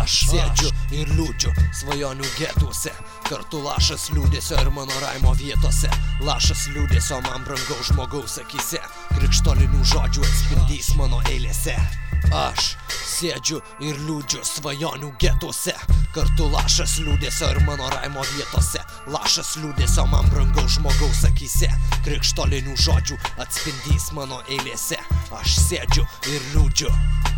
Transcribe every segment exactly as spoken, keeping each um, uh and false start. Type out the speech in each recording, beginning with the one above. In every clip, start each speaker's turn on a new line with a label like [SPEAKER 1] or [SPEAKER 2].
[SPEAKER 1] Aš sėdžiu ir liūdžiu svajonių getuose, kartu lašas liūdėsio ir mano raimo vietose. Lašas liūdėsio man brangaus žmogaus akyse, krikštolinių žodžių atspindys mano eilėse. Aš sėdžiu ir liūdžiu svajonių getuose, kartu lašas liūdėsio ir mano raimo vietose. Lašas liūdėsio man brangaus žmogaus akyse, krikštolinių žodžių atspindys mano eilėse. Aš sėdžiu ir liūdžiu.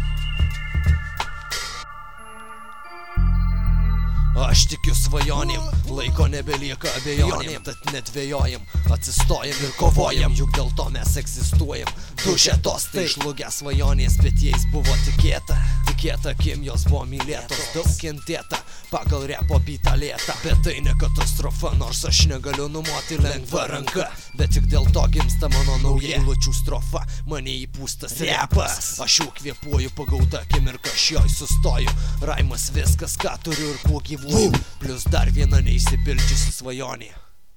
[SPEAKER 1] Aš tikiu svajonėm, laiko nebelieka abejonėm, tad nedvejojam, atsistojam ir kovojam, juk dėl to mes egzistuojam. Dušė tos tai žlugę svajonės, bet jais buvo tikėta. Tikėta, kim jos buvo mylėtos, daug kentėta, pagal repo bitą lėtą. Bet tai ne katastrofa, nors aš negaliu numoti lengva ranka, bet tik dėl to gimsta mano nauja eilučių strofa. Mane įpūstas repas, aš jau kvėpuoju pagauta akimirka, aš joj sustoju. Raimas viskas, ką turiu ir kuo gyvuoju, plus dar viena neišsipildžiusi svajonė.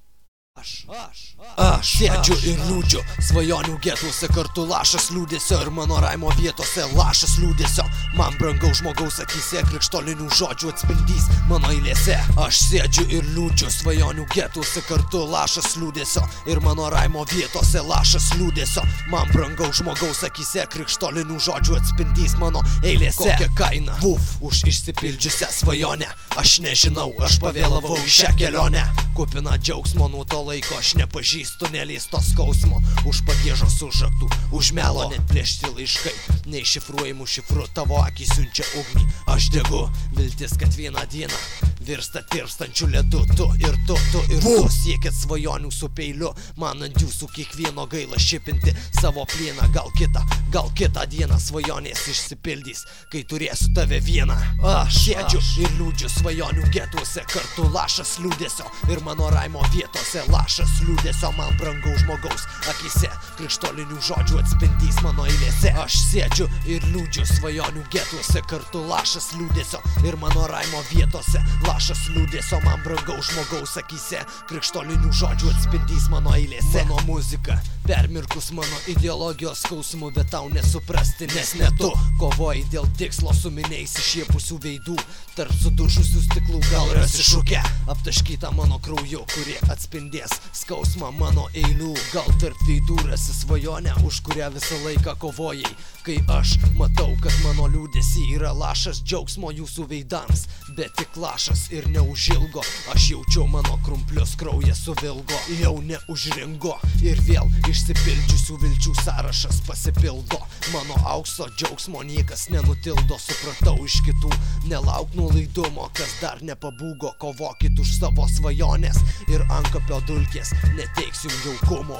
[SPEAKER 1] Aš, aš, aš sėdžiu ir liūdžiu svajonių getuose, kartu lašas liūdėsio ir mano raimo vietose. Lašas liūdėsio man brangaus žmogaus akyse, krikštolinių žodžių atspindys mano eilėse. Aš sėdžiu ir liūdžiu svajonių getuose, kartu lašas liūdėsio ir mano raimo vietose. Lašas liūdėsio man brangaus žmogaus akyse, krikštolinių žodžių atspindys mano eilėse. Kokia kaina buf už išsipildžiusią svajonę, aš nežinau, aš pavėlavau į šią kelionę. Kupina džiaugsmo nuo to laiko, aš nepažįstu neleisto skausmo. Už pagiežos užraktų, už melo net plėšti laiškai, neiššifruojamų šifrų tavo akys siunčia ugnį. Aš degu, viltis, kad vieną dieną virsta tirpstančiu ledu. Tu ir tu, tu ir tu siekit svajonių su peiliu, man ant jūsų kiekvieno gaila šipinti savo plieną. Gal kitą, gal kitą dieną svajonės išsipildys, kai turėsiu tave vieną. Aš sėdžiu ir liūdžiu svajonių getuose, kartu lašas liūdėsio ir mano raimo vietose. Lašas liūdėsio man brangaus žmogaus akyse, krikštolinių žodžių atspindys mano eilėse. Aš sėdžiu ir liūdžiu svajonių getuose, kartu lašas liūdėsio ir mano raimo vietose. Lašas liūdėsio man brangaus žmogaus akyse, krikštolinių žodžių atspindys mano eilėse. Mano muzika permirkus mano ideologijos skausmu, bet tau nesuprasti, nes ne tu kovoji dėl tikslo su miniais išiepusių veidų. Tarp sudužusių stiklų gal rasi šukę aptaškytą mano krauju, kuri atspindės skausmą mano eilių. Gal tarp veidų rasi svajonę, už kurią visą laiką kovojai. Kai aš matau, kad mano liūdesį yra lašas džiaugsmo jūsų veidams, bet tik lašas ir neužilgo. Aš jaučiau mano krumplius, kraujas suvilgo, jau neužringo. Ir vėl išsipildžiusių vilčių sąrašas pasipildo. Mano aukso džiaugsmo niekas nenutildo, supratau iš kitų. Nelauk nuolaidumo, kas dar nepabūgo, kovokit už savo svajonės ir ankapio dulkės neteiks jums jaukumo.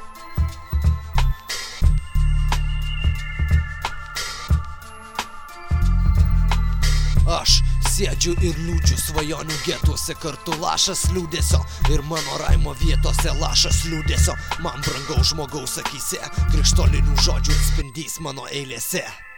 [SPEAKER 1] Aš sėdžiu ir liūdžiu svajonių getuose, kartu lašas liūdėsio ir mano raimo vietose. Lašas liūdėsio man brangaus žmogaus akyse, krikštolinių žodžių atspindys mano eilėse.